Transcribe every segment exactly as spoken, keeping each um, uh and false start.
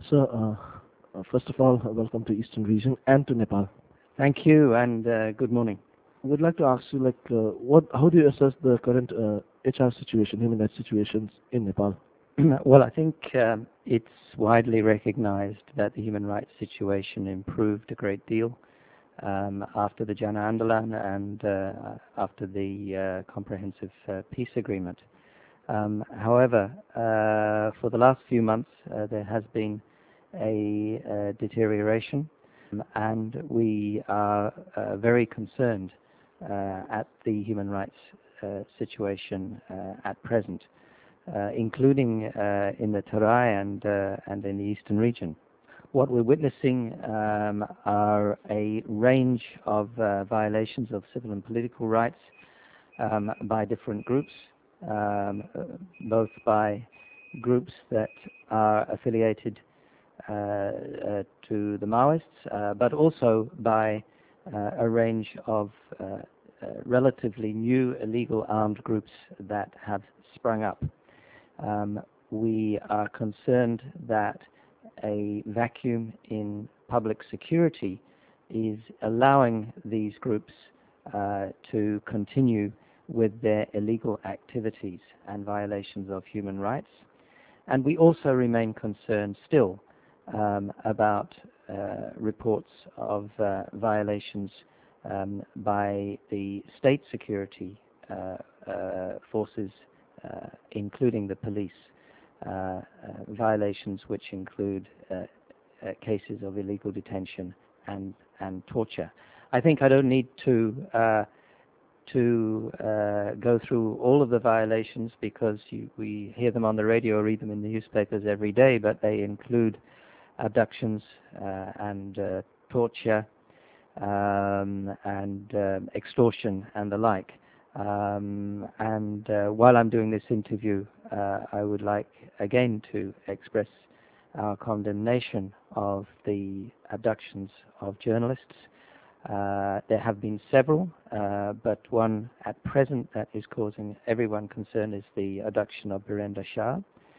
So, uh, uh, first of all, uh, welcome to Eastern Region and to Nepal. Thank you, and uh, good morning. I would like to ask you, like, uh, what, how do you assess the current uh, H R situation, human rights situations in Nepal? Well, I think um, it's widely recognized that the human rights situation improved a great deal um, after the Jana Andolan and uh, after the uh, comprehensive uh, peace agreement. Um, however, uh, for the last few months, uh, there has been a uh, deterioration, um, and we are uh, very concerned uh, at the human rights uh, situation uh, at present, uh, including uh, in the Terai and, uh, and in the eastern region. What we're witnessing um, are a range of uh, violations of civil and political rights um, by different groups, um, uh, both by groups that are affiliated uh, uh, to the Maoists, uh, but also by uh, a range of uh, uh, relatively new illegal armed groups that have sprung up. Um, we are concerned that a vacuum in public security is allowing these groups uh, to continue with their illegal activities and violations of human rights. And we also remain concerned still um, about uh, reports of uh, violations um, by the state security uh, uh, forces, uh, including the police, uh, uh, violations which include uh, uh, cases of illegal detention and, and torture. I think I don't need to uh, to uh, go through all of the violations because you, we hear them on the radio, read them in the newspapers every day, but they include abductions uh, and uh, torture um, and um, extortion and the like. Um, and uh, while I'm doing this interview, uh, I would like again to express our condemnation of the abductions of journalists. Uh, there have been several, uh, but one at present that is causing everyone concern is the abduction of Birender Shah.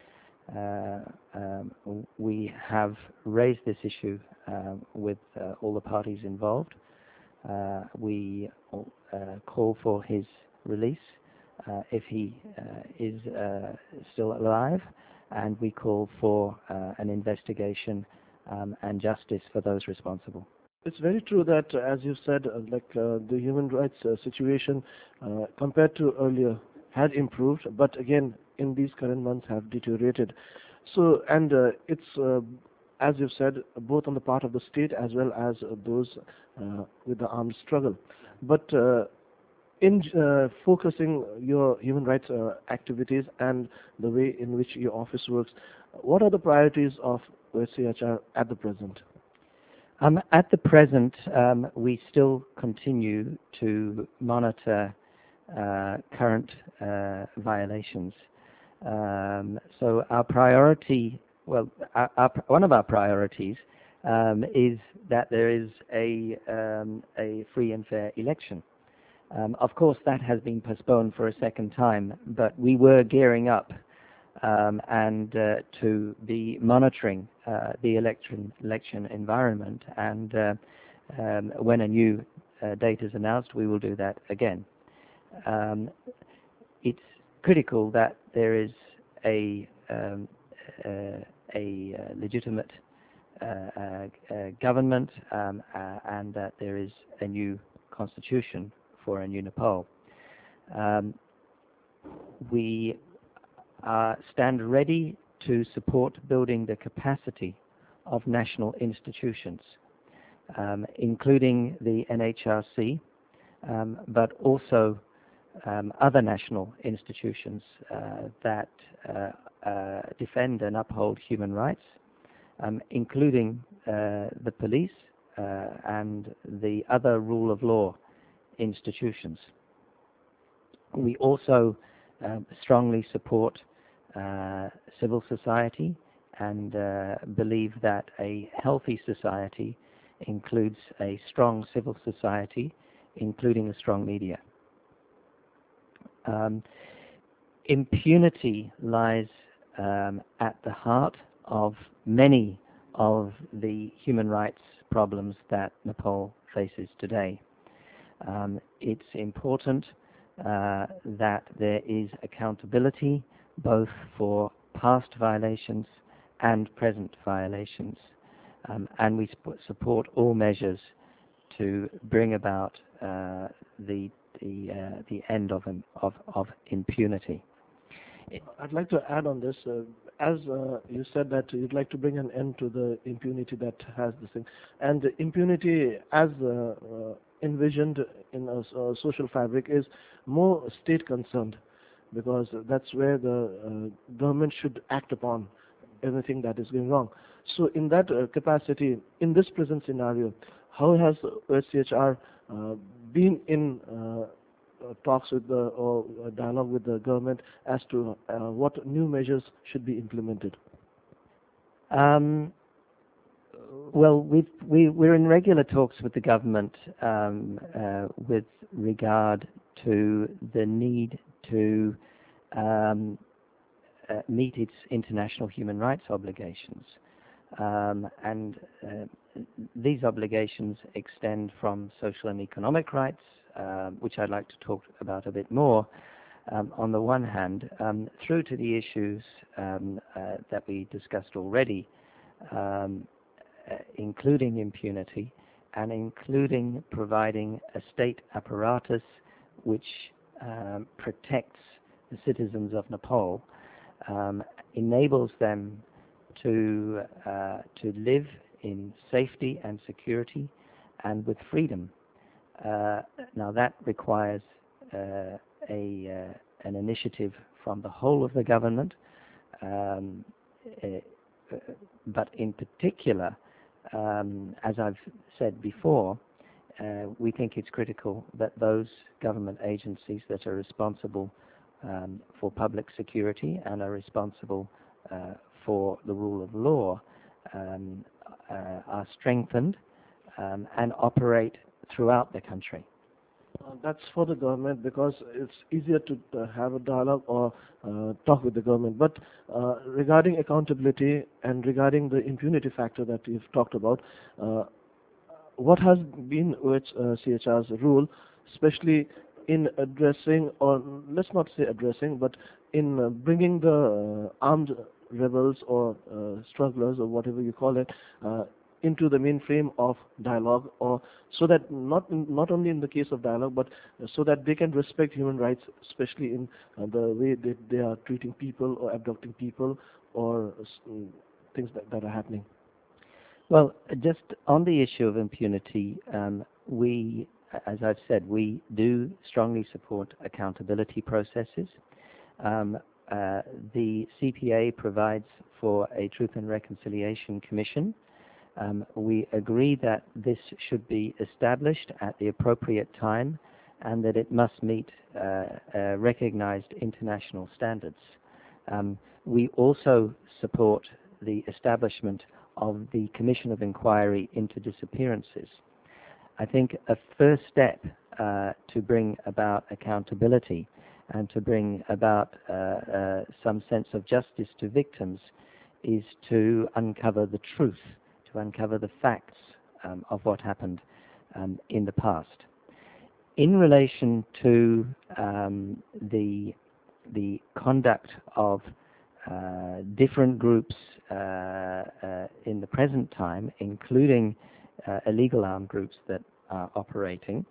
Uh, um, we have raised this issue uh, with uh, all the parties involved. Uh, we uh, call for his release uh, if he uh, is uh, still alive, and we call for uh, an investigation um, and justice for those responsible. It's very true that, uh, as you said, uh, like uh, the human rights uh, situation uh, compared to earlier had improved, but again, in these current months have deteriorated. So, and uh, it's, uh, as you've said, both on the part of the state as well as uh, those uh, with the armed struggle. But uh, in uh, focusing your human rights uh, activities and the way in which your office works, what are the priorities of O S C H R at the present? Um, at the present, um, we still continue to monitor uh, current uh, violations. Um, so our priority, well, our, our, one of our priorities um, is that there is a, um, a free and fair election. Um, of course, that has been postponed for a second time, but we were gearing up um, and uh, to be monitoring uh, the election election environment. And uh, um, when a new uh, date is announced, we will do that again. Um, it's critical that there is a um, uh, a uh, legitimate uh, uh, uh, government um, uh, and that there is a new constitution for a new Nepal. Um, we uh, stand ready to support building the capacity of national institutions, um, including the N H R C, um, but also um, other national institutions uh, that uh, uh, defend and uphold human rights, um, including uh, the police uh, and the other rule of law institutions. We also um, strongly support uh, civil society and uh, believe that a healthy society includes a strong civil society, including a strong media. Um, impunity lies um, at the heart of many of the human rights problems that Nepal faces today. Um, it's important uh, that there is accountability both for past violations and present violations, um, and we sp support all measures to bring about uh, the the uh, the end of, of of impunity. I'd like to add on this. Uh, as uh, you said that you'd like to bring an end to the impunity that has this thing, and the impunity as uh, uh, envisioned in a, a social fabric is more state concerned, because that's where the uh, government should act upon everything that is going wrong. So in that uh, capacity, in this present scenario, how has O H C H R uh, been in uh, uh, talks with the or uh, dialogue with the government as to uh, what new measures should be implemented? Um, well, we've, we, we're in regular talks with the government um, uh, with regard to the need to um, uh, meet its international human rights obligations. Um, and uh, these obligations extend from social and economic rights, uh, which I'd like to talk about a bit more, um, on the one hand, um, through to the issues um, uh, that we discussed already, um, uh, including impunity and including providing a state apparatus which um, protects the citizens of Nepal, um, enables them to uh, to live in safety and security and with freedom. Uh, now that requires uh, a uh, an initiative from the whole of the government, um, uh, but in particular, um, as I've said before, uh, we think it's critical that those government agencies that are responsible um, for public security and are responsible uh, for the rule of law um, uh, are strengthened um, and operate throughout the country. Uh, that's for the government, because it's easier to uh, have a dialogue or uh, talk with the government. But uh, regarding accountability and regarding the impunity factor that you've talked about, uh, what has been O H C H R's role, especially in addressing, or let's not say addressing, but in uh, bringing the uh, armed rebels or uh, strugglers or whatever you call it uh, into the mainframe of dialogue, or so that not not only in the case of dialogue, but so that they can respect human rights, especially in uh, the way they, they are treating people or abducting people, or uh, things that, that are happening. Well, just on the issue of impunity, um, we, as I've said, we do strongly support accountability processes. Um, uh, the C P A provides for a Truth and Reconciliation Commission. Um, we agree that this should be established at the appropriate time and that it must meet uh, uh, recognized international standards. Um, we also support the establishment of the Commission of Inquiry into Disappearances. I think a first step uh, to bring about accountability and to bring about uh, uh, some sense of justice to victims is to uncover the truth, to uncover the facts um, of what happened um, in the past. In relation to um, the, the conduct of uh, different groups uh, uh, in the present time, including uh, illegal armed groups that are operating,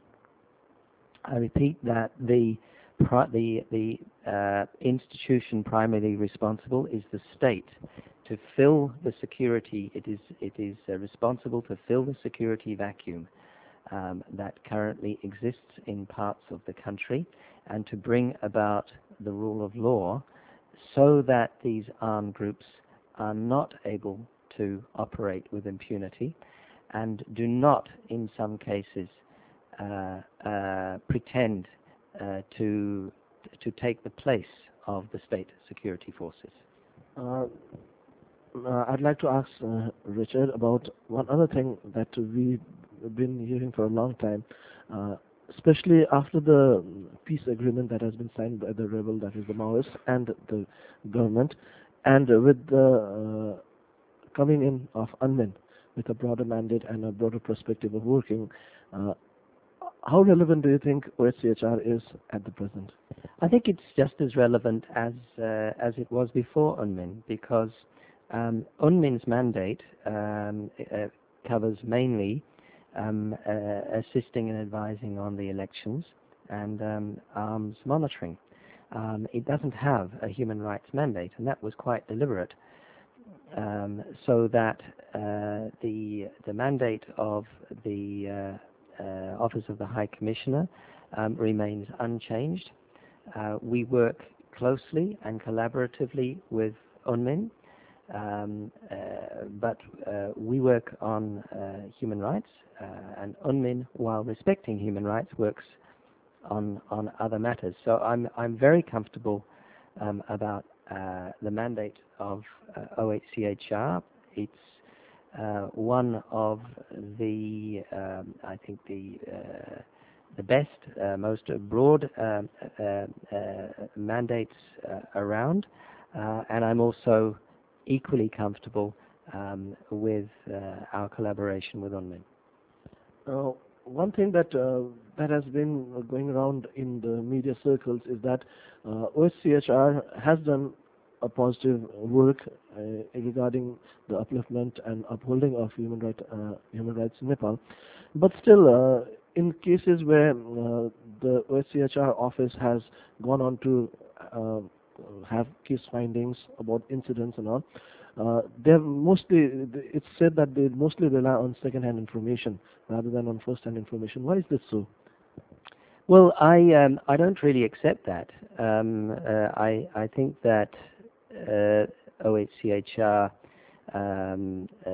I repeat that the the, the uh, institution primarily responsible is the state. To fill the security, it is, it is uh, responsible to fill the security vacuum um, that currently exists in parts of the country, and to bring about the rule of law so that these armed groups are not able to operate with impunity and do not, in some cases, uh, uh, pretend uh, to to take the place of the state security forces. Uh, uh, I'd like to ask uh, Richard about one other thing that we've been hearing for a long time, uh, especially after the peace agreement that has been signed by the rebel, that is the Maoists, and the government, and with the uh, coming in of UNMIN with a broader mandate and a broader perspective of working, uh, how relevant do you think O H C H R is at the present? I think it's just as relevant as uh, as it was before UNMIN, because um, UNMIN's mandate um, uh, covers mainly um, uh, assisting and advising on the elections and um, arms monitoring. Um, it doesn't have a human rights mandate, and that was quite deliberate, um, so that uh, the the mandate of the uh, uh, Office of the High Commissioner um, remains unchanged. Uh, we work closely and collaboratively with UNMIN, um, uh, but uh, we work on uh, human rights, uh, and UNMIN, while respecting human rights, works on on other matters. So I'm I'm very comfortable um, about uh, the mandate of uh, O H C H R. It's uh, one of the um, I think the uh, the best, uh, most broad um, uh, uh, mandates uh, around, uh, and I'm also equally comfortable um, with uh, our collaboration with UNMIN. Uh, one thing that uh, that has been going around in the media circles is that uh, O H C H R has done a positive work uh, regarding the upliftment and upholding of human right uh, human rights in Nepal, but still, uh, in cases where uh, the O H C H R office has gone on to uh, have case findings about incidents and all, Uh, they're mostly, it's said that they mostly rely on second-hand information rather than on first-hand information. Why is this so? Well, I um, I don't really accept that. Um, uh, I I think that uh, O H C H R, um, uh,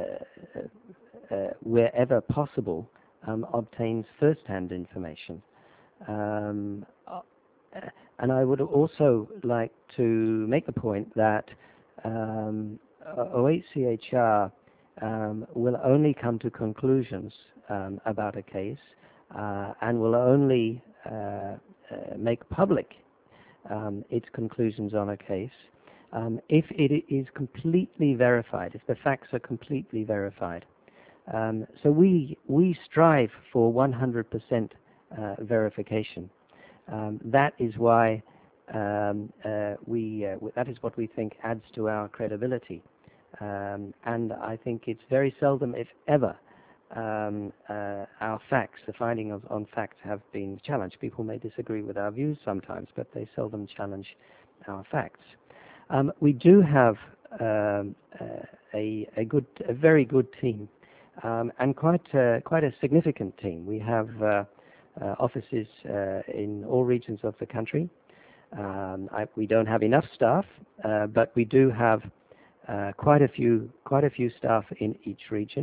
uh, wherever possible, um, obtains first-hand information. Um, uh, and I would also like to make the point that um, O H C H R um, will only come to conclusions um, about a case uh, and will only uh, uh, make public um, its conclusions on a case um, if it is completely verified, if the facts are completely verified. Um, so we we strive for one hundred percent uh, verification. Um, that is why um, uh, we uh, that is what we think adds to our credibility. Um, and I think it's very seldom, if ever, um, uh, our facts, the finding of, on facts, have been challenged. People may disagree with our views sometimes, but they seldom challenge our facts. Um, we do have um, uh, a, a good, a very good team, um, and quite uh, quite a significant team. We have uh, uh, offices uh, in all regions of the country. Um, I, we don't have enough staff, uh, but we do have Uh, quite a few, quite a few staff in each region,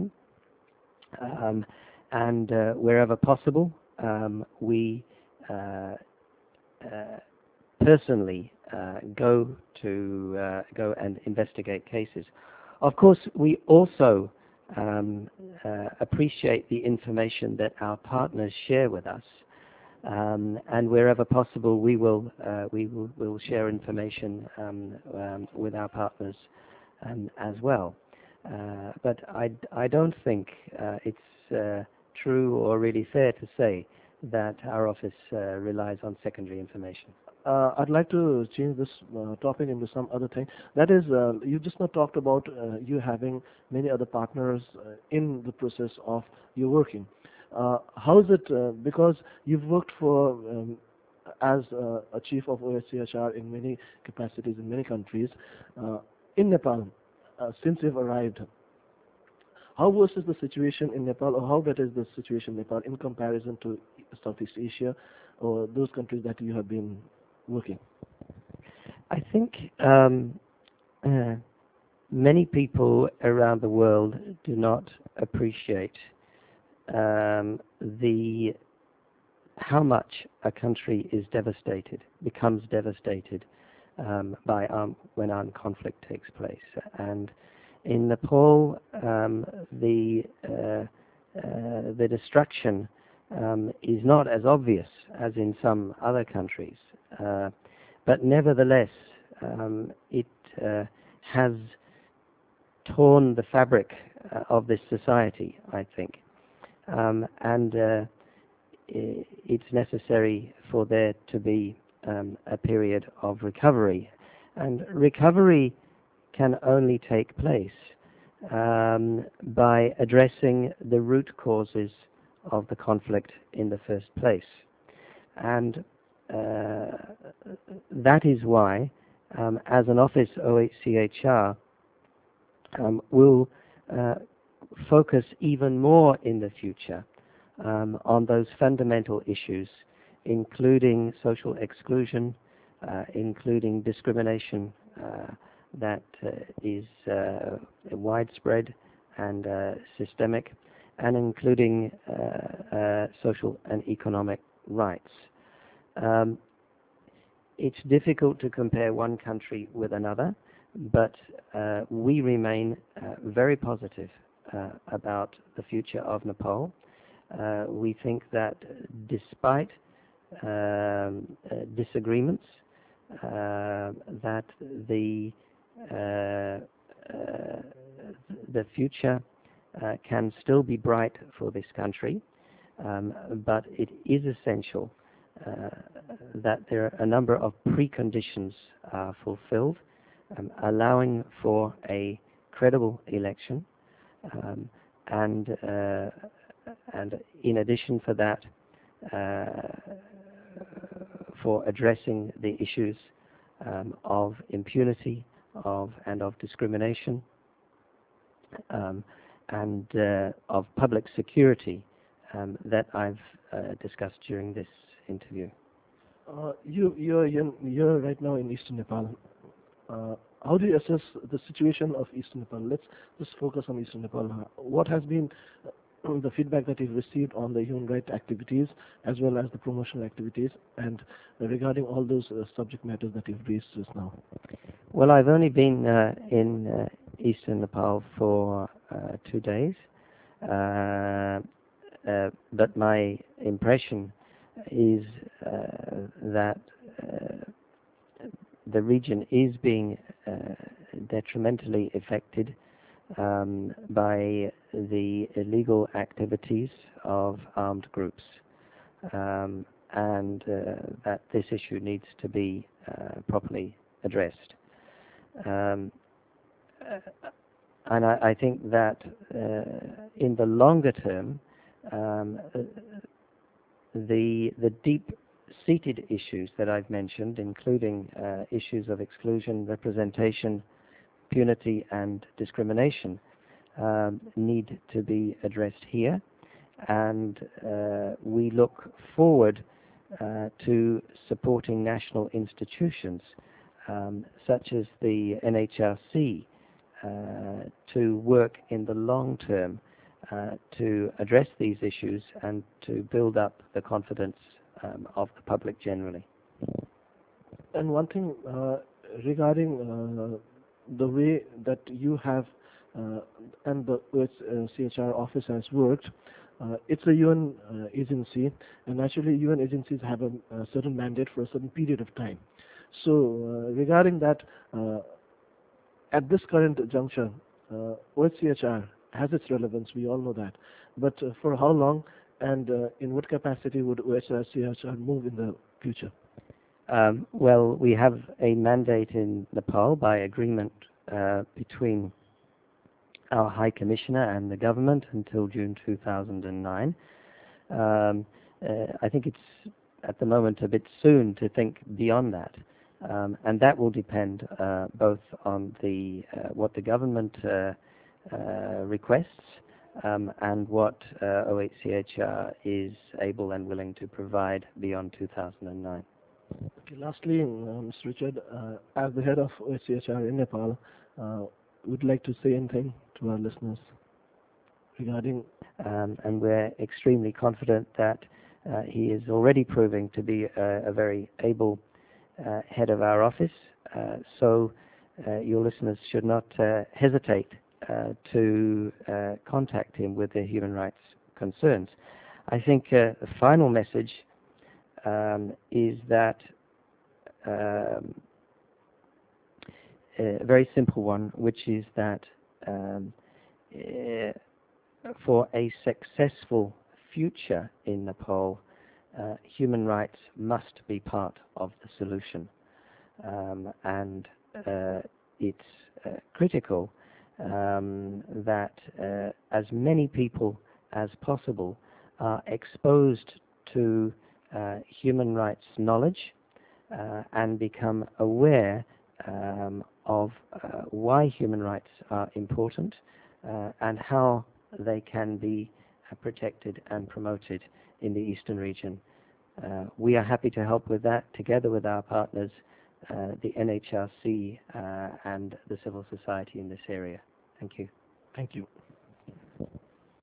um, and uh, wherever possible, um, we uh, uh, personally uh, go to uh, go and investigate cases. Of course, we also um, uh, appreciate the information that our partners share with us, um, and wherever possible, we will uh, we will, will share information um, um, with our partners. Um, as well. Uh, but I, I don't think uh, it's uh, true or really fair to say that our office uh, relies on secondary information. Uh, I'd like to change this uh, topic into some other thing. That is, uh, you just now talked about uh, you having many other partners uh, in the process of your working. Uh, how is it, uh, because you've worked for um, as uh, a chief of O H C H R in many capacities in many countries, uh, in Nepal, uh, since you've arrived, how worse is the situation in Nepal, or how better is the situation in Nepal in comparison to Southeast Asia or those countries that you have been working? I think um, uh, many people around the world do not appreciate um, the how much a country is devastated, becomes devastated Um, by armed, when armed conflict takes place. And in Nepal, um, the uh, uh, the destruction um, is not as obvious as in some other countries, uh, but nevertheless, um, it uh, has torn the fabric uh, of this society, I think. Um, and uh, it's necessary for there to be um, a period of recovery. And recovery can only take place um, by addressing the root causes of the conflict in the first place. And uh, that is why, um, as an office, O H C H R um, will uh, focus even more in the future um, on those fundamental issues, including social exclusion, uh, including discrimination uh, that uh, is uh, widespread and uh, systemic, and including uh, uh, social and economic rights. Um, it's difficult to compare one country with another, but uh, we remain uh, very positive uh, about the future of Nepal. Uh, we think that despite um, uh, disagreements, uh, that the uh, uh, the future uh, can still be bright for this country, um, but it is essential uh, that there are a number of preconditions are fulfilled, um, allowing for a credible election, um, and uh, and in addition for that, uh, for addressing the issues um, of impunity, of and of discrimination, um, and uh, of public security um, that I've uh, discussed during this interview. Uh, you, you're, you're, you're right now in Eastern Nepal. Uh, how do you assess the situation of Eastern Nepal? Let's just focus on Eastern Nepal. What has been the feedback that you've received on the human rights activities as well as the promotional activities, and regarding all those uh, subject matters that you've raised just now? Well, I've only been uh, in uh, Eastern Nepal for uh, two days, uh, uh, but my impression is uh, that uh, the region is being uh, detrimentally affected um, by the illegal activities of armed groups, um, and uh, that this issue needs to be uh, properly addressed. Um, uh, and I, I think that uh, in the longer term, um, uh, the the deep-seated issues that I've mentioned, including uh, issues of exclusion, representation, impunity, and discrimination, um, need to be addressed here, and uh, we look forward uh, to supporting national institutions um, such as the N H R C uh, to work in the long term uh, to address these issues and to build up the confidence um, of the public generally. And one thing uh, regarding uh, the way that you have uh, and the O H C H R office has worked, uh, it's a U N uh, agency, and naturally U N agencies have a, a certain mandate for a certain period of time. So uh, regarding that, uh, at this current juncture, uh, O H C H R has its relevance, we all know that, but uh, for how long and uh, in what capacity would O H C H R move in the future? Um, well, we have a mandate in Nepal by agreement uh, between our High Commissioner and the government until June two thousand nine. Um, uh, I think it's at the moment a bit soon to think beyond that, um, and that will depend uh, both on the uh, what the government uh, uh, requests um, and what uh, O H C H R is able and willing to provide beyond two thousand nine. Okay, lastly, uh, Mister Richard, uh, as the head of O H C H R in Nepal, uh, would like to say anything to our listeners regarding... Um, and we're extremely confident that uh, he is already proving to be a, a very able uh, head of our office. Uh, so uh, your listeners should not uh, hesitate uh, to uh, contact him with their human rights concerns. I think uh, the final message um, is that um, a very simple one, which is that um, uh, for a successful future in Nepal, uh, human rights must be part of the solution. Um, and uh, it's uh, critical um, that uh, as many people as possible are exposed to uh, human rights knowledge uh, and become aware um, of uh, why human rights are important uh, and how they can be uh, protected and promoted in the Eastern region. Uh, we are happy to help with that together with our partners, uh, the N H R C uh, and the civil society in this area. Thank you. Thank you.